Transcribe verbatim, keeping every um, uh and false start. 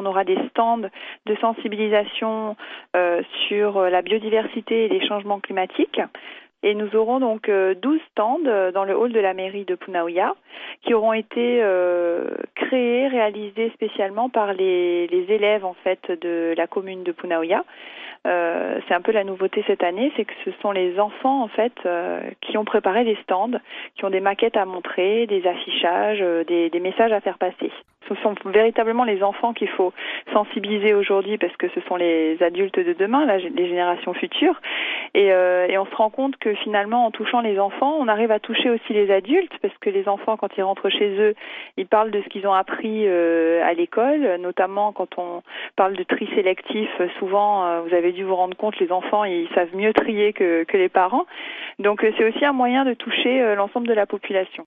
On aura des stands de sensibilisation euh, sur la biodiversité et les changements climatiques. Et nous aurons donc euh, douze stands dans le hall de la mairie de Punaouia qui auront été euh, créés, réalisés spécialement par les, les élèves en fait de la commune de Punaouia. Euh, c'est un peu la nouveauté cette année, c'est que ce sont les enfants en fait euh, qui ont préparé des stands, qui ont des maquettes à montrer, des affichages, euh, des, des messages à faire passer. Ce sont véritablement les enfants qu'il faut sensibiliser aujourd'hui parce que ce sont les adultes de demain, la, les générations futures. Et, euh, et on se rend compte que finalement, en touchant les enfants, on arrive à toucher aussi les adultes parce que les enfants, quand ils rentrent chez eux, ils parlent de ce qu'ils ont appris euh, à l'école, notamment quand on parle de tri sélectif. Souvent, euh, vous avez dû vous rendre compte, les enfants, ils savent mieux trier que, que les parents. Donc, euh, c'est aussi un moyen de toucher euh, l'ensemble de la population.